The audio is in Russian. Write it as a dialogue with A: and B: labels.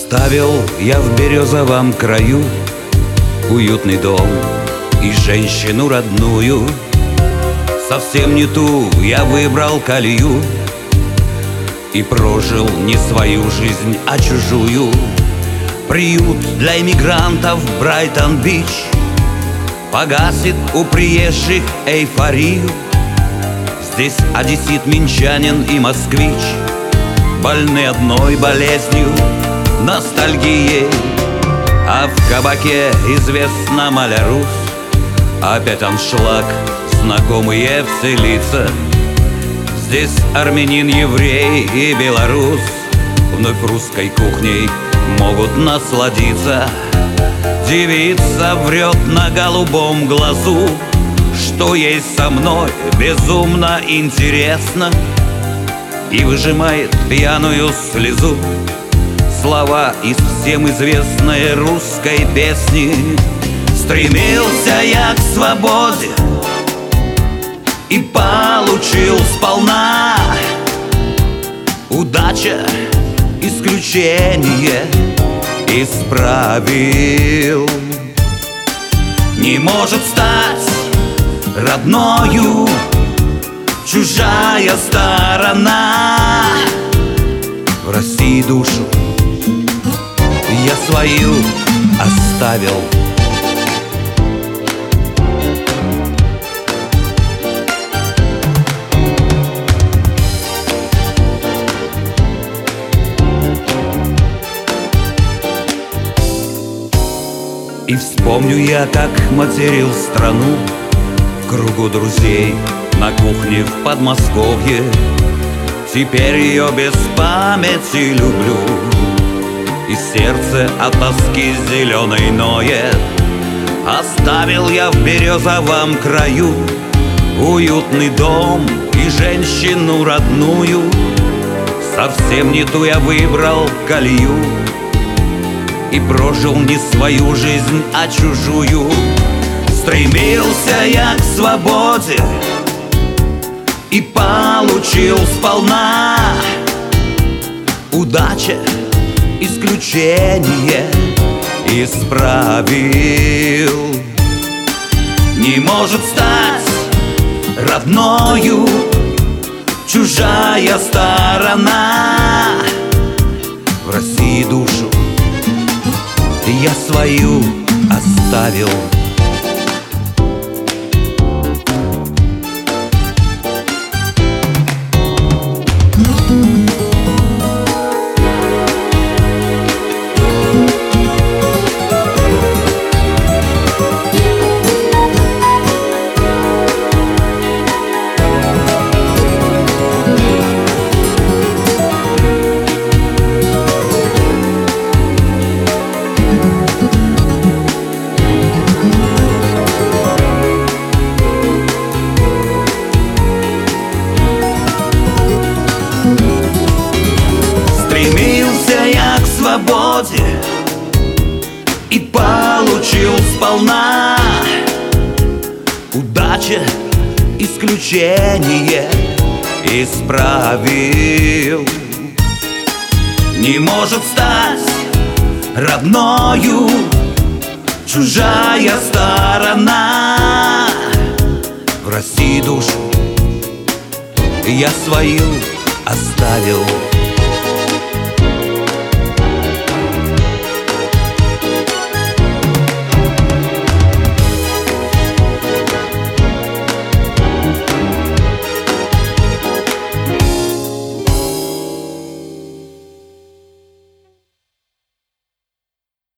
A: Оставил я в березовом краю уютный дом и женщину родную. Совсем не ту я выбрал колею и прожил не свою жизнь, а чужую. Приют для иммигрантов Брайтон-Бич погасит у приезжих эйфорию. Здесь одессит, минчанин и москвич больны одной болезнью — ностальгией. А в кабаке известно малярус, опять аншлаг, знакомые все лица. Здесь армянин, еврей и белорус вновь русской кухней могут насладиться. Девица врет на голубом глазу, что ей со мной безумно интересно, и выжимает пьяную слезу слова из всем известной русской песни. Стремился я к свободе и получил сполна. Удача — исключение исправил. Не может стать родною чужая сторона. В России душу я свою оставил. И вспомню я, как материл страну в кругу друзей на кухне в Подмосковье. Теперь ее без памяти люблю, и сердце от тоски зеленой ноет. Оставил я в березовом краю уютный дом и женщину родную. Совсем не ту я выбрал колею и прожил не свою жизнь, а чужую. Стремился я к свободе и получил сполна. Удача — исключение исправил. Не может стать родною чужая сторона. В России душу я свою оставил. Стремился я к свободе и получил сполна. Удача — исключение исправил. Не может стать родною чужая сторона. В России душу я свою оставил.